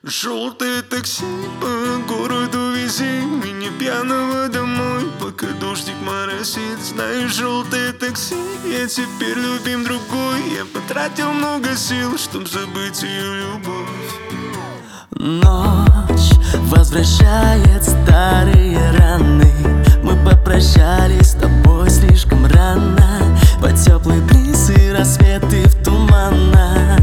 Желтое такси по городу, вези меня пьяного домой, пока дождик моросит. Знаешь, желтое такси, я теперь любим другой. Я потратил много сил, чтоб забыть ее любовь. Ночь возвращает старые раны. Мы попрощались с тобой слишком рано. Под теплый бриз и рассветы в туманах.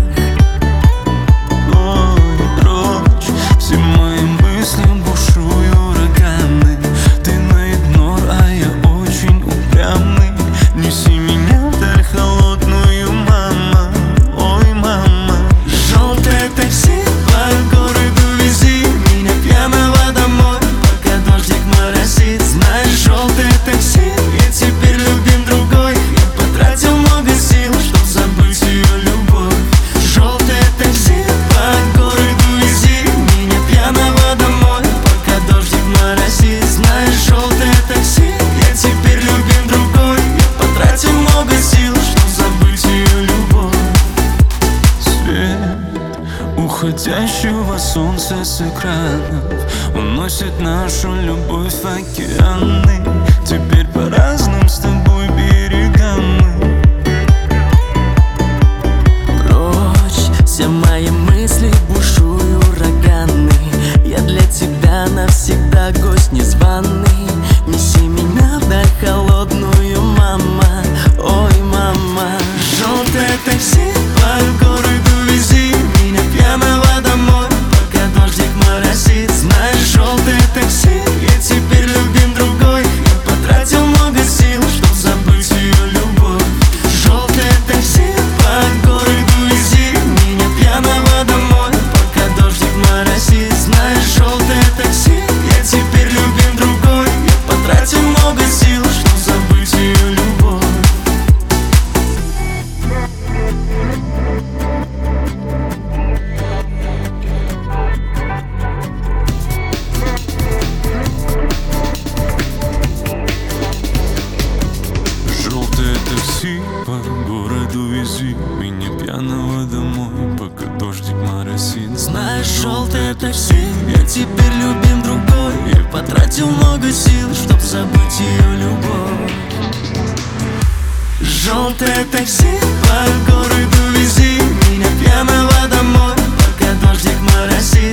Все мои мысли бушуют ураганы. Ты на игнор, а я очень упрямый. Неси меня вдаль холодную, мама. Ой, мама. Желтое такси по городу, вези меня пьяного домой, пока дождик моросит. Знаешь, желтое такси, я теперь любим другой. Я потратил много сил, чтоб забыть ее любовь. Желтое такси по городу, вези меня пьяного домой, пока дождик моросит. Знаешь, желтое такси, я теперь любим другой. Я потратил много сил, чтоб забыть ее любовь. Свет уходящего солнца с экранов уносит нашу любовь в океаны. Теперь по разным с тобой берегам мы. Прочь все мои мысли, бушуют ураганы. Я для тебя навсегда гость незваный. Неси меня вдаль холодную, мама. Ой, мама. Желтое такси по городу, вези меня пьяного домой, пока дождик моросит. Знаешь, желтое такси, я теперь любим другой. Я потратил много сил, чтоб забыть ее любовь. Желтое такси по городу, вези меня пьяного домой, пока дождик моросит. Знаешь, желтое такси, я теперь любим другой. Я потратил много сил, чтоб забыть ее любовь. Желтое такси по городу, вези меня пьяного домой, пока дождик моросит. Знаешь, желтое такси, я теперь любим другой. Я потратил много сил, чтоб забыть ее любовь. Желтое такси по городу, вези меня пьяного домой, пока дождик моросит.